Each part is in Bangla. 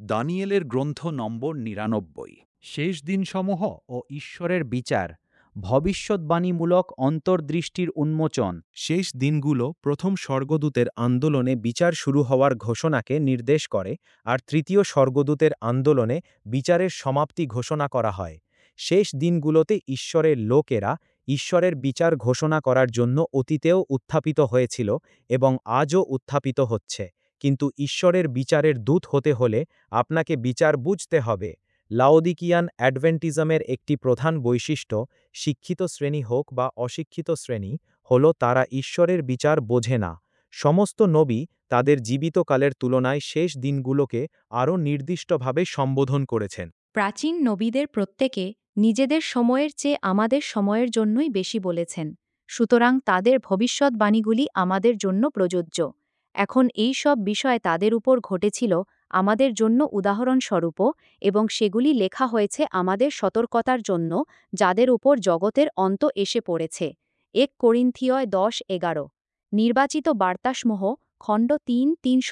দানিয়েলের গ্রন্থ নম্বর ৯৯। শেষ দিনসমূহ ও ঈশ্বরের বিচার, ভবিষ্যদ্বাণীমূলক অন্তর্দৃষ্টির উন্মোচন। শেষ দিনগুলো প্রথম স্বর্গদূতের আন্দোলনে বিচার শুরু হওয়ার ঘোষণাকে নির্দেশ করে, আর তৃতীয় স্বর্গদূতের আন্দোলনে বিচারের সমাপ্তি ঘোষণা করা হয়। শেষ দিনগুলোতে ঈশ্বরের লোকেরা ঈশ্বরের বিচার ঘোষণা করার জন্য অতীতেও উত্থাপিত হয়েছিল এবং আজও উত্থাপিত হচ্ছে, কিন্তু ঈশ্বরের বিচারের দূত হতে হলে আপনাকে বিচার বুঝতে হবে। লাওদিকিয়ান অ্যাডভেন্টিজমের একটি প্রধান বৈশিষ্ট্য, শিক্ষিত শ্রেণী হোক বা অশিক্ষিত শ্রেণী, হল তারা ঈশ্বরের বিচার বোঝে না। সমস্ত নবী তাদের জীবিতকালের তুলনায় শেষ দিনগুলোকে আরও নির্দিষ্টভাবে সম্বোধন করেছেন। প্রাচীন নবীদের প্রত্যেকে নিজেদের সময়ের চেয়ে আমাদের সময়ের জন্যই বেশি বলেছেন, সুতরাং তাদের ভবিষ্যদ্বাণীগুলি আমাদের জন্য প্রযোজ্য। এখন এই সব বিষয় তাদের উপর ঘটেছিল আমাদের জন্য উদাহরণস্বরূপও, এবং সেগুলি লেখা হয়েছে আমাদের সতর্কতার জন্য, যাদের উপর জগতের অন্ত এসে পড়েছে। ১ করিন্থীয় ১০:১১। নির্বাচিত বার্তাসমূহ, খণ্ড ৩,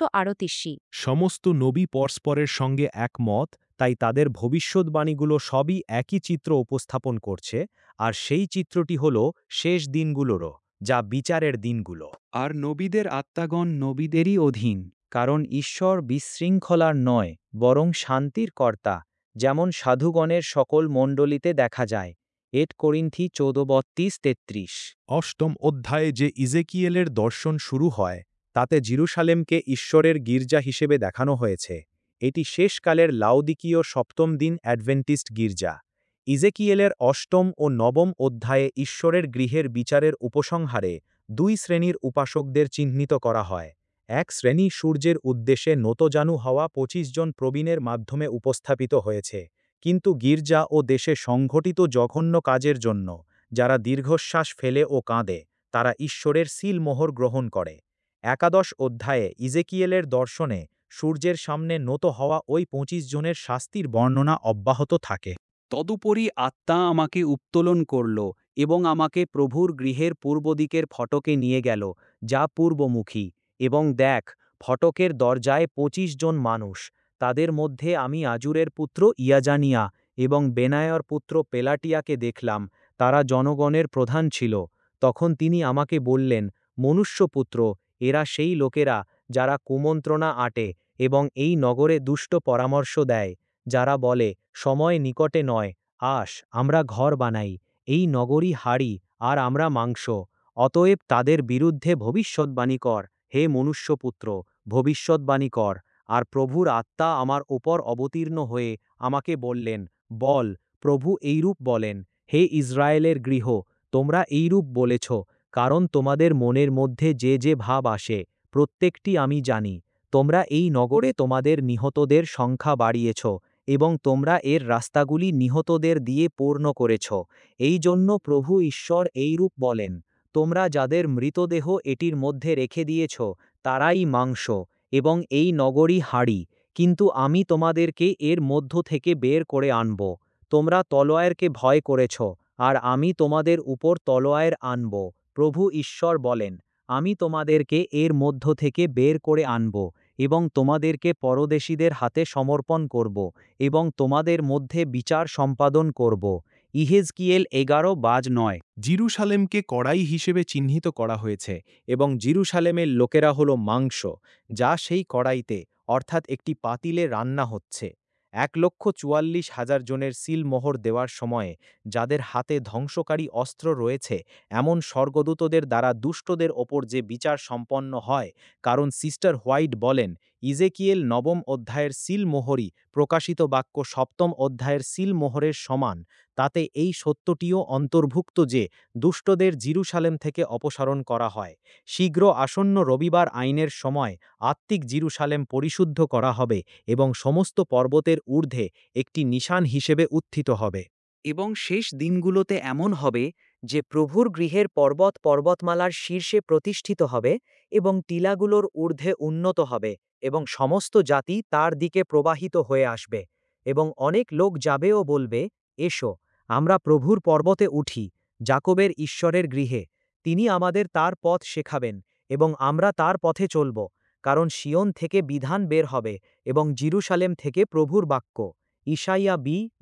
৩৩৮। সমস্ত নবী পরস্পরের সঙ্গে একমত, তাই তাদের ভবিষ্যদ্বাণীগুলো সবই একই চিত্র উপস্থাপন করছে, আর সেই চিত্রটি হল শেষ দিনগুলোরও, যা বিচারের দিনগুলো। আর নবীদের আত্মাগণ নবীদেরই অধীন, কারণ ঈশ্বর বিশৃঙ্খলার নয়, বরং শান্তির কর্তা, যেমন সাধুগণের সকল মণ্ডলীতে দেখা যায়। ১ করিন্থী ১৪:৩২-৩৩। অষ্টম অধ্যায়ে যে ইজেকিয়েলের দর্শন শুরু হয়, তাতে জিরুসালেমকে ঈশ্বরের গির্জা হিসেবে দেখানো হয়েছে। এটি শেষকালের লাউদিকীয় সপ্তম দিন অ্যাডভেন্টিস্ট গির্জা। ইজেকিয়েলের অষ্টম ও নবম অধ্যায়ে ঈশ্বরের গৃহের বিচারের উপসংহারে ২ শ্রেণীর উপাসকদের চিহ্নিত করা হয়। এক শ্রেণী সূর্যের উদ্দেশ্যে নতজানু হওয়া ২৫ জন প্রবীণের মাধ্যমে উপস্থাপিত হয়েছে, কিন্তু গির্জা ও দেশে সংঘটিত জঘন্য কাজের জন্য যারা দীর্ঘশ্বাস ফেলে ও কাঁদে, তারা ঈশ্বরের সিল মোহর গ্রহণ করে। একাদশ অধ্যায়ে ইজেকিয়েলের দর্শনে সূর্যের সামনে নত হওয়া ওই ২৫ জনের শাস্তির বর্ণনা অব্যাহত থাকে। তদুপরি আত্মা আমাকে উত্তোলন করল এবং আমাকে প্রভুর গৃহের পূর্বদিকের ফটকে নিয়ে গেল, যা পূর্বমুখী, এবং দেখ, ফটকের দরজায় ২৫ জন মানুষ। তাদের মধ্যে আমি আজুরের পুত্র ইয়াজানিয়া এবং বেনায়র পুত্র পেলাটিয়াকে দেখলাম, তারা জনগণের প্রধান ছিল। তখন তিনি আমাকে বললেন, মনুষ্যপুত্র, এরা সেই লোকেরা যারা কুমন্ত্রণা আটে এবং এই নগরে দুষ্ট পরামর্শ দেয়, যারা বলে, সময় নিকটে নয়, আস, আমরা ঘর বানাই, এই নগরী হাড়ি, আর আমরা মাংস। অতএব তাদের বিরুদ্ধে ভবিষ্যদ্বাণী কর, হে মনুষ্যপুত্র, ভবিষ্যদ্বাণী কর। আর প্রভুর আত্মা আমার ওপর অবতীর্ণ হয়ে আমাকে বললেন, বল, প্রভু এইরূপ বলেন, হে ইসরায়েলের গৃহ, তোমরা এইরূপ বলেছ, কারণ তোমাদের মনের মধ্যে যে যে ভাব আসে, প্রত্যেকটি আমি জানি। তোমরা এই নগরে তোমাদের নিহতদের সংখ্যা বাড়িয়েছ, এবং তোমরা এর রাস্তাগুলি নিহতদের দিয়ে পূর্ণ করেছ। এই জন্য প্রভু ঈশ্বর এইরূপ বলেন, তোমরা যাদের মৃতদেহ এটির মধ্যে রেখে দিয়েছ, তারাই মাংস, এবং এই নগরই হাড়ি, কিন্তু আমি তোমাদেরকে এর মধ্য থেকে বের করে আনব। তোমরা তলোয়ারকে ভয় করেছ, আর আমি তোমাদের উপর তলোয়ার আনব। প্রভু ঈশ্বর বলেন, আমি তোমাদেরকে এর মধ্য থেকে বের করে আনব, এবং তোমাদেরকে পরদেশীদের হাতে সমর্পণ করব, এবং তোমাদের মধ্যে বিচার সম্পাদন করব। ইহেজকিয়েল 11:9। জিরুসালেমকে কড়াই হিসেবে চিহ্নিত করা হয়েছে, এবং জিরুসালেমের লোকেরা হল মাংস, যা সেই কড়াইতে, অর্থাৎ একটি পাতিলে রান্না হচ্ছে। ১,৪৪,০০০ জনের সিল মোহর দেওয়ার সময়ে যাদের হাতে ধ্বংসকারী অস্ত্র রয়েছে, এমন স্বর্গদূতদের দ্বারা দুষ্টদের ওপর যে বিচার সম্পন্ন হয়, কারণ সিস্টার হোয়াইট বলেন, ইজেকিয়েল নবম অধ্যায়ের সিল মোহরই প্রকাশিত বাক্য সপ্তম অধ্যায়ের সিল মোহরের সমান। তাতে এই সত্যটিও অন্তর্ভুক্ত যে দুষ্টদের জিরুসালেম থেকে অপসারণ করা হয়। শীঘ্র আসন্ন রবিবার আইনের সময় আত্মিক জিরুসালেম পরিশুদ্ধ করা হবে এবং সমস্ত পর্বতের ঊর্ধ্বে একটি নিশান হিসেবে উত্থিত হবে। এবং শেষ দিনগুলোতে এমন হবে যে প্রভুর গৃহের পর্বত পর্বতমালার শীর্ষে প্রতিষ্ঠিত হবে এবং টিলাগুলোর ঊর্ধ্বে উন্নত হবে, এবং সমস্ত জাতি তার দিকে প্রবাহিত হয়ে আসবে। এবং অনেক লোক যাবে ও বলবে, এসো, আমরা প্রভুর পর্বতে উঠি, যাকবের ঈশ্বরের গৃহে। তিনি আমাদের তার পথ শেখাবেন, এবং আমরা তার পথে চলব। কারণ সিয়ন থেকে বিধান বের হবে এবং জিরুসালেম থেকে প্রভুর বাক্য। ইশাইয়া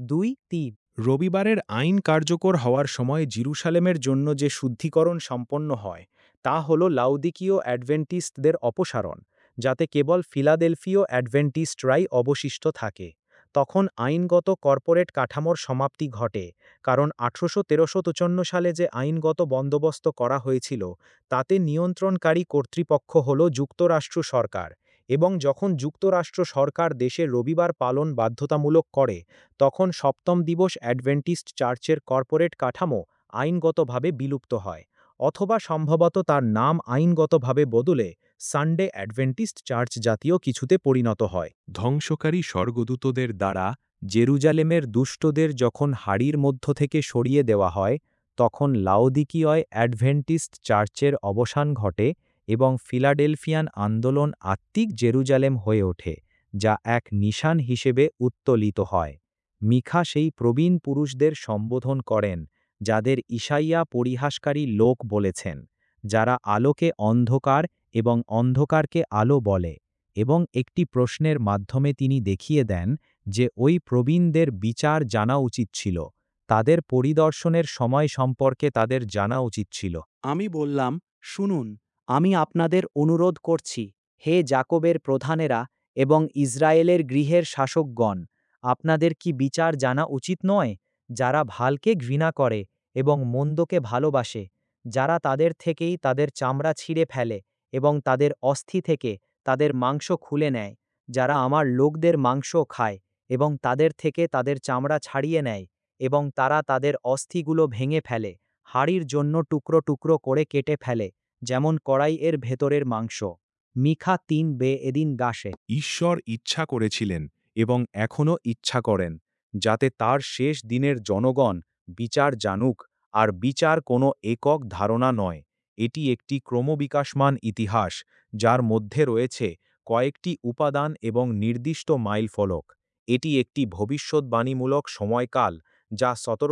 2:3। রবিবারের আইন কার্যকর হওয়ার সময় জিরুসালেমের জন্য যে শুদ্ধিকরণ সম্পন্ন হয় তা হল লাউদিকীয় অ্যাডভেন্টিস্টদের অপসারণ, যাতে কেবল ফিলাডেলফীয় অ্যাডভেন্টিস্টরাই অবশিষ্ট থাকে। তখন আইনগত কর্পোরেট কাঠামোর সমাপ্তি ঘটে, কারণ 1353 সালে যে আইনগত বন্দোবস্ত করা হয়েছিল তাতে নিয়ন্ত্রণকারী কর্তৃপক্ষ হল যুক্তরাষ্ট্র সরকার, এবং যখন যুক্তরাষ্ট্র সরকার দেশে রবিবার পালন বাধ্যতামূলক করে তখন সপ্তম দিবস অ্যাডভেন্টিস্ট চার্চের কর্পোরেট কাঠামো আইনগতভাবে বিলুপ্ত হয়, অথবা সম্ভবত তার নাম আইনগতভাবে বদলে সানডে অ্যাডভেন্টিস্ট চার্চ জাতীয় কিছুতে পরিণত হয়। ধ্বংসকারী স্বর্গদূতদের দ্বারা জেরুজালেমের দুষ্টদের যখন হাড়ির মধ্য থেকে সরিয়ে দেওয়া হয় তখন লাউদিকীয় অ্যাডভেন্টিস্ট চার্চের অবসান ঘটে এবং ফিলাডেলফিয়ান আন্দোলন আত্মিক জেরুজালেম হয়ে ওঠে, যা এক নিশান হিসেবে উত্তোলিত হয়। মিখা সেই প্রবীণ পুরুষদের সম্বোধন করেন যাদের ইশাইয়া পরিহাসকারী লোক বলেছেন, যারা আলোকে অন্ধকার এবং অন্ধকারকে আলো বলে, এবং একটি প্রশ্নের মাধ্যমে তিনি দেখিয়ে দেন যে ওই প্রবীণদের বিচার জানা উচিত ছিল, তাদের পরিদর্শনের সময় সম্পর্কে তাদের জানা উচিত ছিল। আমি বললাম, শুনুন, আমি আপনাদের অনুরোধ করছি, হে জাকবের প্রধানেরা এবং ইসরায়েলের গৃহের শাসকগণ, আপনাদের কি বিচার জানা উচিত নয়, যারা ভালকে ঘৃণা করে এবং মন্দকে ভালোবাসে, যারা তাদের থেকেই তাদের চামড়া ছিঁড়ে ফেলে এবং তাদের অস্থি থেকে তাদের মাংস খুলে নেয়, যারা আমার লোকদের মাংস খায় এবং তাদের থেকে তাদের চামড়া ছাড়িয়ে নেয়, এবং তারা তাদের অস্থিগুলো ভেঙে ফেলে, হাড়ির জন্য টুকরো টুকরো করে কেটে ফেলে, যেমন কড়াইয়ের ভেতরের মাংস। মিখা 3 এদিন গাসে। ঈশ্বর ইচ্ছা করেছিলেন এবং এখনও ইচ্ছা করেন যাতে তার শেষ দিনের জনগণ বিচার জানুক, আর বিচার কোনো একক ধারণা নয়, এটি একটি ক্রমবিকাশমান ইতিহাস যার মধ্যে রয়েছে কয়েকটি উপাদান এবং নির্দিষ্ট মাইলফলক। এটি একটি ভবিষ্যদ্বাণীমূলক সময়কাল যা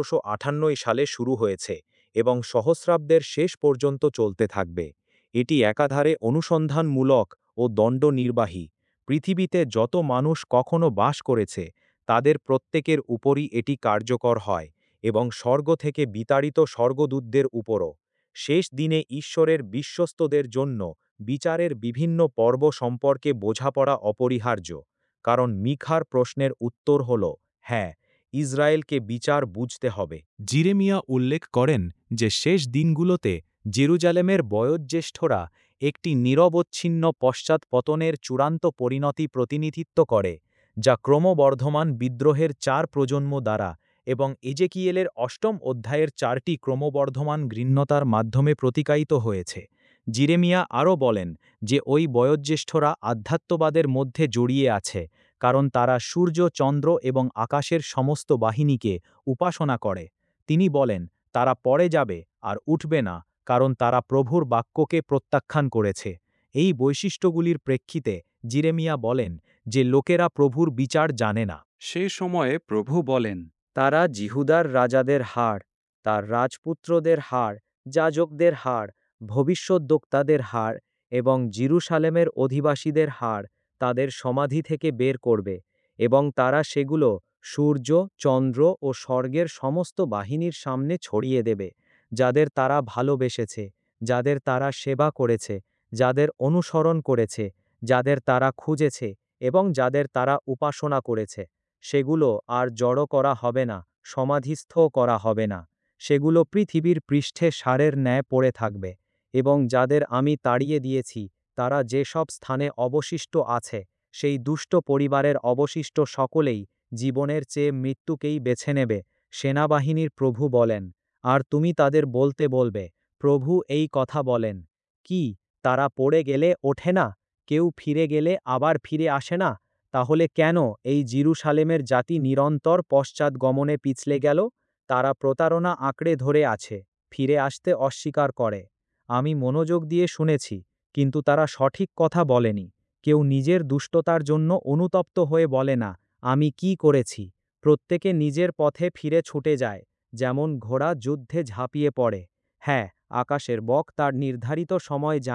1758 সালে শুরু হয়েছে এবং সহস্রাব্দের শেষ পর্যন্ত চলতে থাকবে। এটি একাধারে অনুসন্ধানমূলক ও দণ্ডনির্বাহী। পৃথিবীতে যত মানুষ কখনো বাস করেছে তাদের প্রত্যেকের উপরই এটি কার্যকর হয়, এবং স্বর্গ থেকে বিতাড়িত স্বর্গদূতদের উপরও। শেষ দিনে ঈশ্বরের বিশ্বস্তদের জন্য বিচারের বিভিন্ন পর্ব সম্পর্কে বোঝাপড়া অপরিহার্য, কারণ মিখার প্রশ্নের উত্তর হল হ্যাঁ, ইসরায়েলকে বিচার বুঝতে হবে। জিরেমিয়া উল্লেখ করেন যে শেষ দিনগুলোতে জেরুজালেমের বয়োজ্যেষ্ঠরা একটি নিরবচ্ছিন্ন পশ্চাৎপতনের চূড়ান্ত পরিণতি প্রতিনিধিত্ব করে, যা ক্রমবর্ধমান বিদ্রোহের 4 প্রজন্ম দ্বারা এবং এজেকিয়েলের 8ম অধ্যায়ের 4টি ক্রমবর্ধমান ঘৃণ্যতার মাধ্যমে প্রতিকায়িত হয়েছে। জিরেমিয়া আরও বলেন যে ওই বয়োজ্যেষ্ঠরা আধ্যাত্মবাদের মধ্যে জড়িয়ে আছে, কারণ তারা সূর্য, চন্দ্র এবং আকাশের সমস্ত বাহিনীকে উপাসনা করে। তিনি বলেন, তারা পড়ে যাবে আর উঠবে না, কারণ তারা প্রভুর বাক্যকে প্রত্যাখ্যান করেছে। এই বৈশিষ্ট্যগুলির প্রেক্ষিতে জিরেমিয়া বলেন যে লোকেরা প্রভুর বিচার জানে না। সে সময়ে প্রভু বলেন, তারা জিহুদার রাজাদের হাড়, তার রাজপুত্রদের হাড়, যাজকদের হাড়, ভবিষ্যদ্বক্তাদের হাড় এবং জিরুসালেমের অধিবাসীদের হাড় তাদের সমাধি থেকে বের করবে, এবং তারা সেগুলো সূর্য, চন্দ্র ও স্বর্গের সমস্ত বাহিনীর সামনে ছড়িয়ে দেবে, যাদের তারা ভালোবেসেছে, যাদের তারা সেবা করেছে, যাদের অনুসরণ করেছে, যাদের তারা খুঁজেছে এবং যাদের তারা উপাসনা করেছে। সেগুলো আর জড়ো করা হবে না, সমাধিস্থও করা হবে না। সেগুলো পৃথিবীর পৃষ্ঠে সারের ন্যায় পড়ে থাকবে, এবং যাদের আমি তাড়িয়ে দিয়েছি তারা যেসব স্থানে অবশিষ্ট আছে সেই দুষ্ট পরিবারের অবশিষ্ট সকলেই জীবনের চেয়ে মৃত্যুকেই বেছে নেবে, সেনাবাহিনীর প্রভু বলেন। আর তুমি তাদের বলতে বলবে, প্রভু এই কথা বলেন। কি, তারা পড়ে গেলে ওঠে না? কেউ ফিরে গেলে আবার ফিরে আসে না? তাহলে কেন এই জিরুসালেমের জাতি নিরন্তর পশ্চাৎগমনে পিছলে গেল? তারা প্রতারণা আঁকড়ে ধরে আছে, ফিরে আসতে অস্বীকার করে। আমি মনোযোগ দিয়ে শুনেছি, কিন্তু তারা সঠিক কথা বলেনি। কেউ নিজের দুষ্টতার জন্য অনুতপ্ত হয়ে বলে না, আমি কি করেছি? প্রত্যেকে নিজের পথে ফিরে ছুটে যায়, যেমন ঘোড়া যুদ্ধে ঝাঁপিয়ে পড়ে। হ্যাঁ, আকাশের বক তার নির্ধারিত সময় জানে,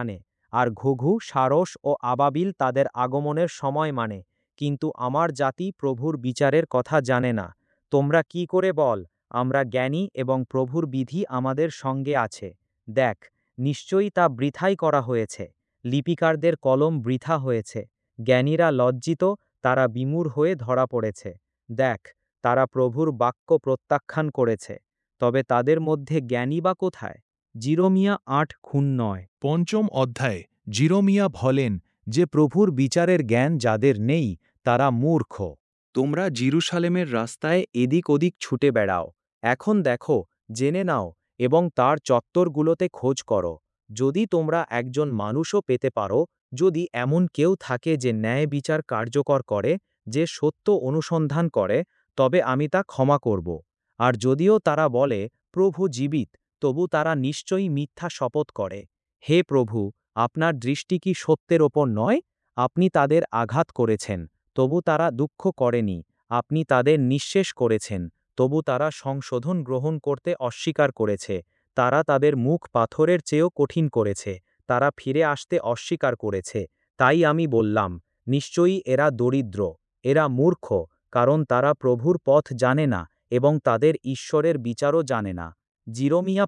আর ঘুঘু, সারস ও আবাবিল তাদের আগমনের সময় মানে, কিন্তু আমার জাতি প্রভুর বিচারের কথা জানে না। তোমরা কি করে বল, আমরা জ্ঞানী এবং প্রভুর বিধি আমাদের সঙ্গে আছে? দেখ, নিশ্চয়ই তা বৃথাই করা হয়েছে। লিপিকারদের কলম বৃথা হয়েছে। জ্ঞানীরা লজ্জিত, তারা বিমূঢ় হয়ে ধরা পড়েছে। দেখ, তারা প্রভুর বাক্য প্রত্যাখ্যান করেছে। তবে তাদের মধ্যে জ্ঞানী বা কোথায়? জিরমিয়া ৮:৯। পঞ্চম অধ্যায়ে জিরমিয়া বলেন যে প্রভুর বিচারের জ্ঞান যাদের নেই তারা মূর্খ। তোমরা জিরুসালেমের রাস্তায় এদিক ওদিক ছুটে বেড়াও। এখন দেখো, জেনে নাও এবং তার চত্বরগুলোতে খোঁজ করো। যদি তোমরা একজন মানুষও পেতে পারো, যদি এমন কেউ থাকে যে ন্যায় বিচার কার্যকর করে, যে সত্য অনুসন্ধান করে, তবে আমি তা ক্ষমা করব। আর যদিও তারা বলে, প্রভু জীবিত, তবু তারা নিশ্চয়ই মিথ্যা শপথ করে। হে প্রভু, আপনার দৃষ্টি কি সত্যের ওপর নয়? আপনি তাদের আঘাত করেছেন, তবু তারা দুঃখ করেনি। আপনি তাদের নিঃশেষ করেছেন, তবু তারা সংশোধন গ্রহণ করতে অস্বীকার করেছে। তারা তাদের মুখ পাথরের চেয়েও কঠিন করেছে। তারা ফিরে আসতে অস্বীকার করেছে। তাই আমি বললাম, নিশ্চয়ই এরা দরিদ্র, এরা মূর্খ, কারণ তারা প্রভুর পথ জানে না এবং তাদের ঈশ্বরের বিচারও জানে না। জিরমিয়া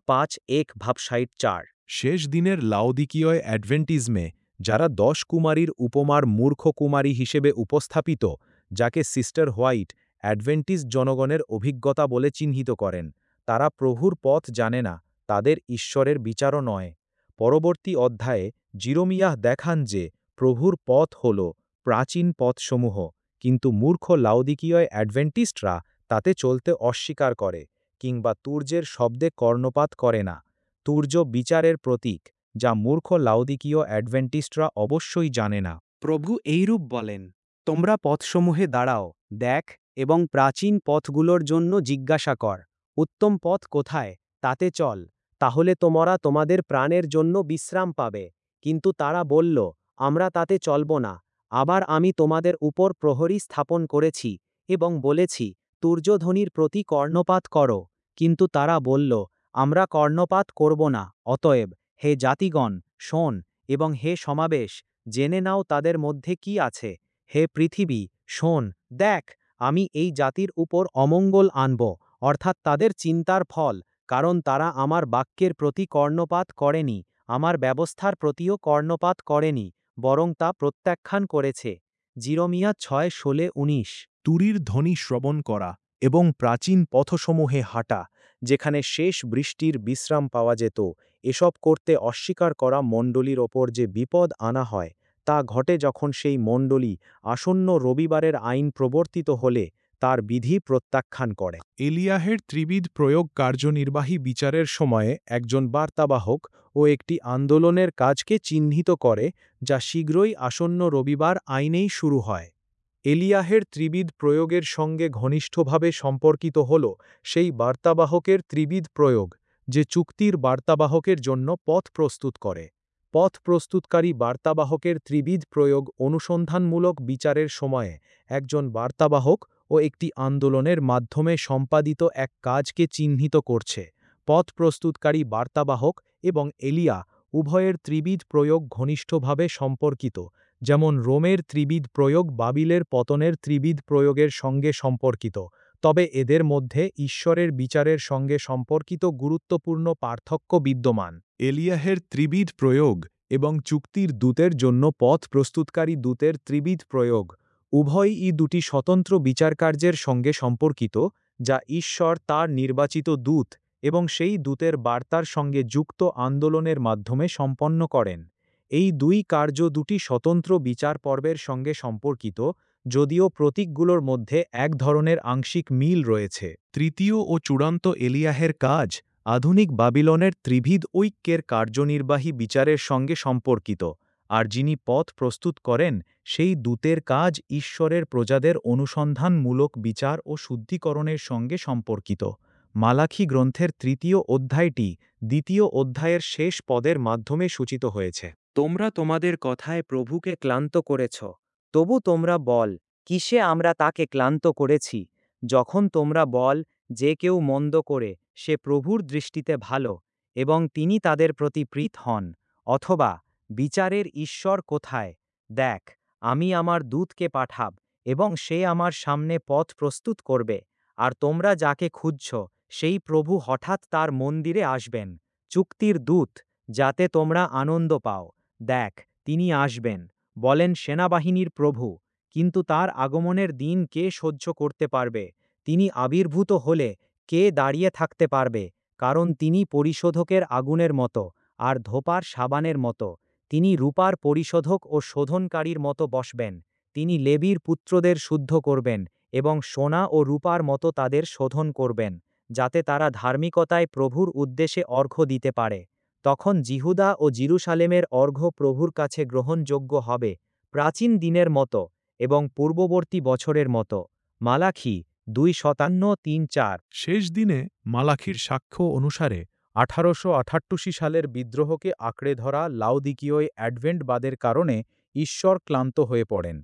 ৫:১-৬৪। শেষ দিনের লাউদিকীয় অ্যাডভেন্টিজমে যারা ১০ কুমারীর উপমার মূর্খ কুমারী হিসেবে উপস্থাপিত, যাকে সিস্টার হোয়াইট অ্যাডভেন্টিজ জনগণের অভিজ্ঞতা বলে চিহ্নিত করেন, তারা প্রভুর পথ জানে না, তাদের ঈশ্বরের বিচারও নয়। পরবর্তী অধ্যায়ে জিরমিয়াহ দেখান যে প্রভুর পথ হল প্রাচীন পথসমূহ, কিন্তু মূর্খ লাউদিকীয় অ্যাডভেন্টিস্টরা তাতে চলতে অস্বীকার করে, কিংবা তুর্যের শব্দে কর্ণপাত করে না। তুর্য বিচারের প্রতীক, যা মূর্খ লাউদিকীয় অ্যাডভেন্টিস্টরা অবশ্যই জানে না। প্রভু এইরূপ বলেন, তোমরা পথসমূহে দাঁড়াও, দেখ, এবং প্রাচীন পথগুলোর জন্য জিজ্ঞাসা কর, উত্তম পথ কোথায়, তাতে চল, তাহলে তোমরা তোমাদের প্রাণের জন্য বিশ্রাম পাবে। কিন্তু তারা বলল, আমরা তাতে চলব না। আবার আমি তোমাদের উপর প্রহরী স্থাপন করেছি এবং বলেছি, তুর্যধ্বনির প্রতি কর্ণপাত করো। কিন্তু তারা বলল, আমরা কর্ণপাত করব না। অতএব, হে জাতিগণ, শোন, এবং হে সমাবেশ, জেনে নাও তাদের মধ্যে কি আছে। হে পৃথিবী, শোন, দেখ, আমি এই জাতির উপর অমঙ্গল আনব, অর্থাৎ তাদের চিন্তার ফল, কারণ তারা আমার বাক্যের প্রতি কর্ণপাত করেনি, আমার ব্যবস্থার প্রতিও কর্ণপাত করেনি, বরং তা প্রত্যাখ্যান করেছে। জিরমিয়া ৬:১৬-১৯। তুরীর ধ্বনি শ্রবণ করা এবং প্রাচীন পথসমূহে হাঁটা, যেখানে শেষ বৃষ্টির বিশ্রাম পাওয়া যেত, এসব করতে অস্বীকার করা মণ্ডলীর ওপর যে বিপদ আনা হয়, তা ঘটে যখন সেই মণ্ডলী আসন্ন রবিবারের আইন প্রবর্তিত হলে তার বিধি প্রত্যাখ্যান করে। এলিয়াহের ত্রিবিধ প্রয়োগ কার্যনির্বাহী বিচারের সময়ে একজন বার্তাবাহক ও একটি আন্দোলনের কাজকে চিহ্নিত করে, যা শীঘ্রই আসন্ন রবিবার আইনেই শুরু হয়। এলিয়াহের ত্রিবিধ প্রয়োগের সঙ্গে ঘনিষ্ঠভাবে সম্পর্কিত হল সেই বার্তাবাহকের ত্রিবিধ প্রয়োগ, যে চুক্তির বার্তাবাহকের জন্য পথ প্রস্তুত করে। পথ প্রস্তুতকারী বার্তাবাহকের ত্রিবিধ প্রয়োগ অনুসন্ধানমূলক বিচারের সময়ে একজন বার্তাবাহক ও একটি আন্দোলনের মাধ্যমে সম্পাদিত এক কাজকে চিহ্নিত করছে। পথ প্রস্তুতকারী বার্তাবাহক এবং এলিয়া উভয়ের ত্রিবিধ প্রয়োগ ঘনিষ্ঠভাবে সম্পর্কিত, যেমন রোমের ত্রিবিধ প্রয়োগ বাবিলের পতনের ত্রিবিধ প্রয়োগের সঙ্গে সম্পর্কিত, তবে এদের মধ্যে ঈশ্বরের বিচারের সঙ্গে সম্পর্কিত গুরুত্বপূর্ণ পার্থক্য বিদ্যমান। এলিয়াহের ত্রিবিধ প্রয়োগ এবং চুক্তির দূতের জন্য পথ প্রস্তুতকারী দূতের ত্রিবিধ প্রয়োগ উভয়ই দুটি স্বতন্ত্র বিচারকার্যের সঙ্গে সম্পর্কিত, যা ঈশ্বর তার নির্বাচিত দূত এবং সেই দূতের বার্তার সঙ্গে যুক্ত আন্দোলনের মাধ্যমে সম্পন্ন করেন। এই দুই কার্য দুটি স্বতন্ত্র বিচার পর্বের সঙ্গে সম্পর্কিত, যদিও প্রতীকগুলোর মধ্যে এক ধরনের আংশিক মিল রয়েছে। তৃতীয় ও চূড়ান্ত এলিয়াহের কাজ আধুনিক বাবিলনের ত্রিবিধ ঐক্যের কার্যনির্বাহী বিচারের সঙ্গে সম্পর্কিত, আর যিনি পথ প্রস্তুত করেন সেই দূতের কাজ ঈশ্বরের প্রজাদের অনুসন্ধানমূলক বিচার ও শুদ্ধিকরণের সঙ্গে সম্পর্কিত। মালাখি গ্রন্থের তৃতীয় অধ্যায়টি দ্বিতীয় অধ্যায়ের শেষ পদের মাধ্যমে সূচিত হয়েছে। তোমরা তোমাদের কথায় প্রভুকে ক্লান্ত করেছ। তবু তোমরা বল, কিসে আমরা তাকে ক্লান্ত করেছি? যখন তোমরা বল, যে কেউ মন্দ করে সে প্রভুর দৃষ্টিতে ভালো, এবং তিনি তাদের প্রতি প্রীত হন, অথবা বিচারের ঈশ্বর কোথায়? দেখ, আমি আমার দূতকে পাঠাব, এবং সে আমার সামনে পথ প্রস্তুত করবে। আর তোমরা যাকে খুঁজছ, সেই প্রভু হঠাৎ তার মন্দিরে আসবেন। চুক্তির দূত, যাতে তোমরা আনন্দ পাও। দেখ, তিনি আসবেন, বলেন সেনাবাহিনীর প্রভু। কিন্তু তার আগমনের দিন কে সহ্য করতে পারবে? তিনি আবির্ভূত হলে কে দাঁড়িয়ে থাকতে পারবে? কারণ তিনি পরিশোধকের আগুনের মতো, আর ধোপার সাবানের মতো। তিনি রূপার পরিশোধক ও শোধনকারীর মতো বসবেন। তিনি লেবীর পুত্রদের শুদ্ধ করবেন, এবং সোনা ও রূপার মতো তাদের শোধন করবেন, যাতে তারা ধার্মিকতায় প্রভুর উদ্দেশ্যে অর্ঘ্য দিতে পারে। তখন জিহুদা ও জিরুসালেমের অর্ঘ্য প্রভুর কাছে গ্রহণযোগ্য হবে, প্রাচীন দিনের মতো এবং পূর্ববর্তী বছরের মতো। মালাখি 2:3-4। শেষ দিনে মালাখির সাক্ষ্য অনুসারে 1888 সালের বিদ্রোহকে আঁকড়ে ধরা লাউদিকীয় অ্যাডভেন্টবাদের কারণে ঈশ্বর ক্লান্ত হয়ে পড়েন।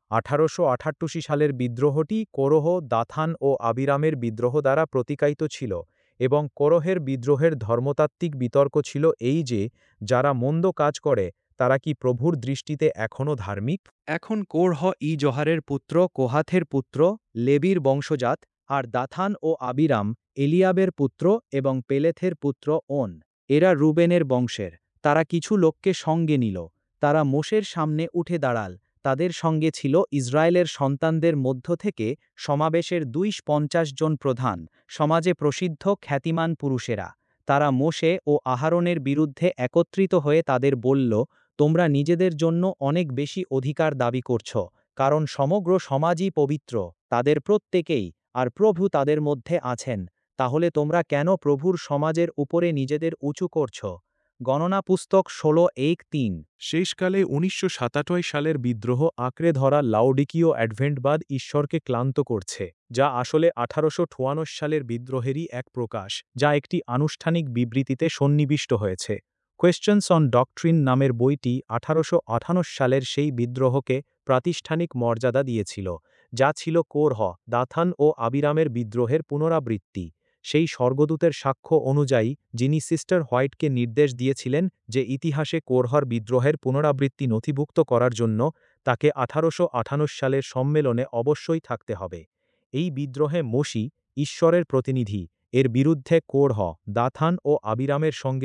1888 সালের বিদ্রোহটি কোরহ, দাথান ও আবিরামের বিদ্রোহ দ্বারা প্রতিকায়িত ছিল, এবং কোরহের বিদ্রোহের ধর্মতাত্ত্বিক বিতর্ক ছিল এই যে, যারা মন্দ কাজ করে তারা কি প্রভুর দৃষ্টিতে এখনও ধার্মিক? এখন কোরহ জোহারের পুত্র, কোহাথের পুত্র, লেবীর বংশজাত, আর দাথান ও আবিরাম এলিয়াবের পুত্র এবং পেলেথের পুত্র ওন। এরা রুবেনের বংশের। তারা কিছু লোককে সঙ্গে নিল। তারা মোশের সামনে উঠে দাঁড়াল। তাদের সঙ্গে ছিল ইসরায়েলের সন্তানদের মধ্য থেকে সমাবেশের 250 জন প্রধান, সমাজে প্রসিদ্ধ খ্যাতিমান পুরুষেরা। তারা মোশে ও আহারনের বিরুদ্ধে একত্রিত হয়ে তাদের বলল, তোমরা নিজেদের জন্য অনেক বেশি অধিকার দাবি করছ, কারণ সমগ্র সমাজই পবিত্র, তাদের প্রত্যেকেই, আর প্রভু তাদের মধ্যে আছেন। তাহলে তোমরা কেন প্রভুর সমাজের উপরে নিজেদের উঁচু করছ? গণনা পুস্তক 16:1-3। শেষকালে 1987 সালের বিদ্রোহ আঁকড়ে ধরা লাউডিকীয় অ্যাডভেন্টবাদ ঈশ্বরকে ক্লান্ত করছে, যা আসলে 1858 সালের বিদ্রোহেরই এক প্রকাশ, যা একটি আনুষ্ঠানিক বিবৃতিতে সন্নিবিষ্ট হয়েছে। কোয়েশ্চনস অন ডক্ট্রিন নামের বইটি 1858 সালের সেই বিদ্রোহকে প্রাতিষ্ঠানিক মর্যাদা দিয়েছিল, যা ছিল কোরহ, দাথান ও আবিরামের বিদ্রোহের পুনরাবৃত্তি। সেই স্বর্গদূতের সাক্ষ্য অনুযায়ী, যিনি সিস্টার হোয়াইটকে নির্দেশ দিয়েছিলেন যে ইতিহাসে কোরহর বিদ্রোহের পুনরাবৃত্তি নথিভুক্ত করার জন্য তাকে 1858 সালের সম্মেলনে অবশ্যই থাকতে হবে। এই বিদ্রোহে মোশি, ঈশ্বরের প্রতিনিধি, এর বিরুদ্ধে কোরহ, দাথান ও আবিরামের সঙ্গে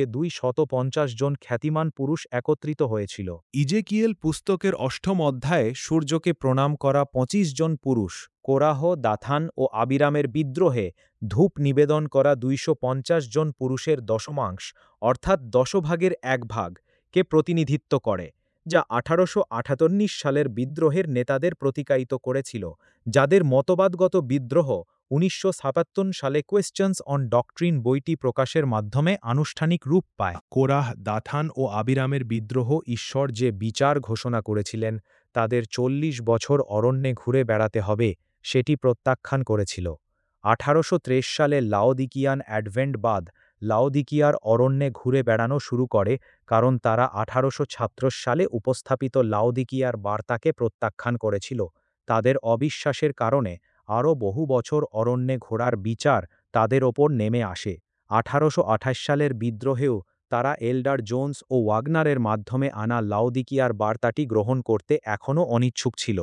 250 জন খ্যাতিমান পুরুষ একত্রিত হয়েছিল। ইজেকিয়েল পুস্তকের 8ম অধ্যায়ে সূর্যকে প্রণাম করা 25 জন পুরুষ, কোরাহ, দাথান ও আবিরামের বিদ্রোহে ধূপ নিবেদন করা 250 জন পুরুষের দশমাংশ, অর্থাৎ 10 ভাগের 1 ভাগ, কে প্রতিনিধিত্ব করে, যা 1898 সালের বিদ্রোহের নেতাদের প্রতিকায়িত করেছিল, যাদের মতবাদগত বিদ্রোহ 1957 সালে কোয়েশ্চনস অন ডক্ট্রিন বইটি প্রকাশের মাধ্যমে আনুষ্ঠানিক রূপ পায়। কোরাহ, দাথান ও আবিরামের বিদ্রোহ ঈশ্বর যে বিচার ঘোষণা করেছিলেন তাদের 40 বছর অরণ্যে ঘুরে বেড়াতে হবে, সেটি প্রত্যাখ্যান করেছিল। 1823 সালে লাওদিকিয়ান অ্যাডভেন্টবাদ লাওদিকিয়ার অরণ্যে ঘুরে বেড়ানো শুরু করে, কারণ তারা 1836 সালে উপস্থাপিত লাওদিকিয়ার বার্তাকে প্রত্যাখ্যান করেছিল। তাদের অবিশ্বাসের কারণে আরও বহু বছর অরণ্যে ঘোরার বিচার তাদের ওপর নেমে আসে। 1828 সালের বিদ্রোহেও তারা এল্ডার জোন্স ও ওয়াগনারের মাধ্যমে আনা লাওদিকিয়ার বার্তাটি গ্রহণ করতে এখনও অনিচ্ছুক ছিল।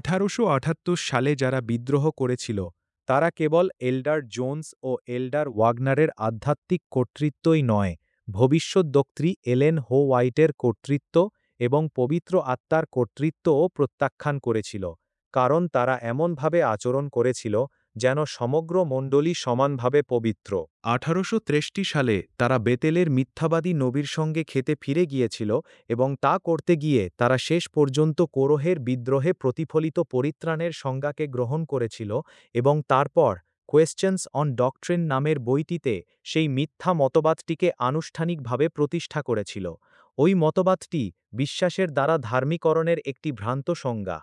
1878 সালে যারা বিদ্রোহ করেছিল তারা কেবল এল্ডার জোন্স ও এল্ডার ওয়াগনারের আধ্যাত্মিক কর্তৃত্বই নয়, ভবিষ্যদ্বক্ত্রী এলেন হো হোয়াইটের কর্তৃত্ব এবং পবিত্র আত্মার কর্তৃত্বও প্রত্যাখ্যান করেছিল, কারণ তারা এমনভাবে আচরণ করেছিল যেন সমগ্র মণ্ডলী সমানভাবে পবিত্র। 1863 সালে তারা বেতেলের মিথ্যাবাদী নবীর সঙ্গে খেতে ফিরে গিয়েছিল, এবং তা করতে গিয়ে তারা শেষ পর্যন্ত কোরহের বিদ্রোহে প্রতিফলিত পরিত্রাণের সংজ্ঞাকে গ্রহণ করেছিল, এবং তারপর কোয়েশ্চনস অন ডক্ট্রিন নামের বইটিতে সেই মিথ্যা মতবাদটিকে আনুষ্ঠানিকভাবে প্রতিষ্ঠা করেছিল। ওই মতবাদটি বিশ্বাসের দ্বারা ধার্মীকরণের একটি ভ্রান্ত সংজ্ঞা।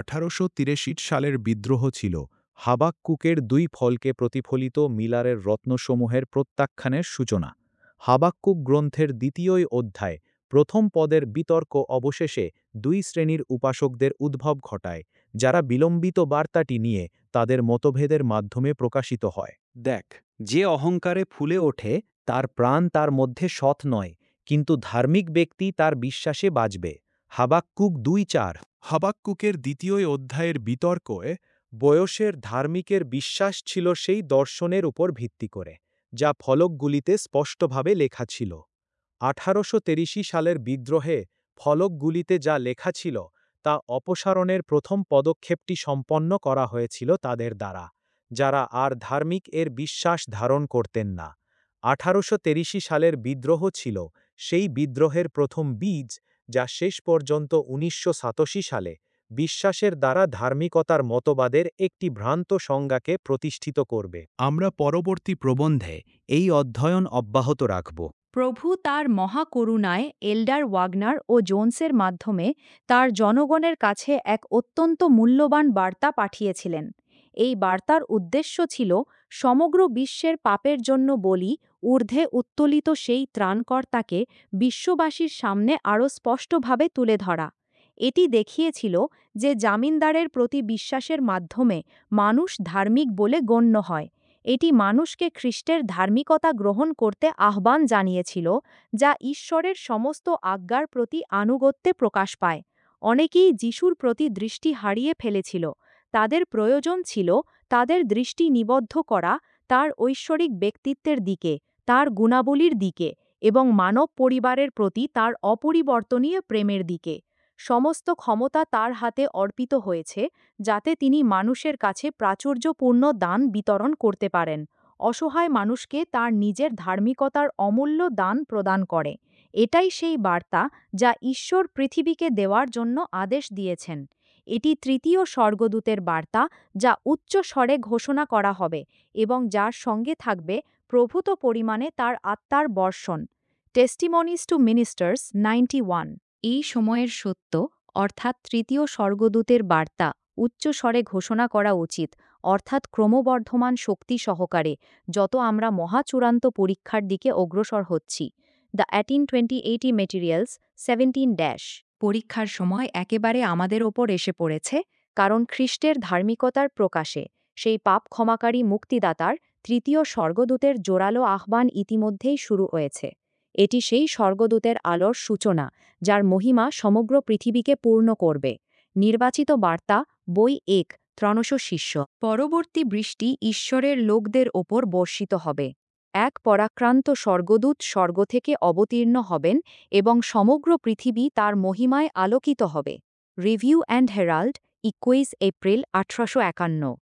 1883 সালের বিদ্রোহ ছিল হাবাক্কুকের 2 ফলকে প্রতিফলিত মিলারের রত্নসমূহের প্রত্যাখ্যানের সূচনা। হাবাক্কুক গ্রন্থের 2য় অধ্যায় প্রথম পদের বিতর্ক অবশেষে 2 শ্রেণীর উপাসকদের উদ্ভব ঘটায়, যারা বিলম্বিত বার্তাটি নিয়ে তাদের মতভেদের মাধ্যমে প্রকাশিত হয়। দেখ, যে অহংকারে ফুলে ওঠে তার প্রাণ তার মধ্যে সৎ নয়, কিন্তু ধার্মিক ব্যক্তি তার বিশ্বাসে বাঁচবে। হাবাক্কুক 2:4। হাবাক্কুকের 2য় অধ্যায়ের বিতর্কয়ে বয়সের ধার্মিকের বিশ্বাস ছিল সেই দর্শনের উপর ভিত্তি করে, যা ফলকগুলিতে স্পষ্টভাবে লেখা ছিল। 1883 সালের বিদ্রোহে ফলকগুলিতে যা লেখা ছিল তা অপসারণের প্রথম পদক্ষেপটি সম্পন্ন করা হয়েছিল তাদের দ্বারা, যারা আর ধার্মিক এর বিশ্বাস ধারণ করতেন না। 1883 সালের বিদ্রোহ ছিল সেই বিদ্রোহের প্রথম বীজ, যা শেষ পর্যন্ত 1987 সালে বিশ্বাসের দ্বারা ধার্মিকতার মতবাদের একটি ভ্রান্ত সংজ্ঞাকে প্রতিষ্ঠিত করবে। আমরা পরবর্তী প্রবন্ধে এই অধ্যয়ন অব্যাহত রাখব। প্রভু তার মহাকরুণায় এল্ডার ওয়াগনার ও জোনসের মাধ্যমে তার জনগণের কাছে এক অত্যন্ত মূল্যবান বার্তা পাঠিয়েছিলেন। এই বার্তার উদ্দেশ্য ছিল সমগ্র বিশ্বের পাপের জন্য বলি ঊর্ধ্বে উত্তোলিত সেই ত্রাণকর্তাকে বিশ্ববাসীর সামনে আরও স্পষ্টভাবে তুলে ধরা। এটি দেখিয়েছিল যে জামিনদারের প্রতি বিশ্বাসের মাধ্যমে মানুষ ধার্মিক বলে গণ্য হয়। এটি মানুষকে খ্রিস্টের ধার্মিকতা গ্রহণ করতে আহ্বান জানিয়েছিল, যা ঈশ্বরের সমস্ত আজ্ঞার প্রতি আনুগত্যে প্রকাশ পায়। অনেকেই যিশুর প্রতি দৃষ্টি হারিয়ে ফেলেছিল। তাদের প্রয়োজন ছিল তাদের দৃষ্টি নিবদ্ধ করা তার ঐশ্বরিক ব্যক্তিত্বের দিকে, তার গুণাবলীর দিকে এবং মানব পরিবারের প্রতি তার অপরিবর্তনীয় প্রেমের দিকে। সমস্ত ক্ষমতা তার হাতে অর্পিত হয়েছে, যাতে তিনি মানুষের কাছে প্রাচুর্যপূর্ণ দান বিতরণ করতে পারেন। অসহায় মানুষকে তার নিজের ধার্মিকতার অমূল্য দান প্রদান করে। এটাই সেই বার্তা যা ঈশ্বর পৃথিবীকে দেওয়ার জন্য আদেশ দিয়েছেন। এটি তৃতীয় স্বর্গদূতের বার্তা, যা উচ্চ স্বরে ঘোষণা করা হবে এবং যার সঙ্গে থাকবে প্রভূত পরিমাণে তার আত্মার বর্ষণ। Testimonies to ministers 91। এই সময়ের সত্য, অর্থাৎ তৃতীয় স্বর্গদূতের বার্তা উচ্চ স্বরে ঘোষণা করা উচিত, অর্থাৎ ক্রমবর্ধমান শক্তি সহকারে, যত আমরা মহাচূড়ান্ত পরীক্ষার দিকে অগ্রসর হচ্ছি। দ্য 1820 ম্যাটেরিয়ালস 17- পরীক্ষার সময় একেবারে আমাদের ওপর এসে পড়েছে, কারণ খ্রিস্টের ধার্মিকতার প্রকাশে সেই পাপ ক্ষমাকারী মুক্তিদাতার তৃতীয় স্বর্গদূতের জোরালো আহ্বান ইতিমধ্যেই শুরু হয়েছে। এটি সেই স্বর্গদূতের আলোর সূচনা, যার মহিমা সমগ্র পৃথিবীকে পূর্ণ করবে। নির্বাচিত বার্তা, বই 1, 300 শিষ্য। পরবর্তী বৃষ্টি ঈশ্বরের লোকদের ওপর বর্ষিত হবে। এক পরাক্রান্ত স্বর্গদূত স্বর্গ থেকে অবতীর্ণ হবেন এবং সমগ্র পৃথিবী তার মহিমায় আলোকিত হবে। Review and herald, 21 April 1851।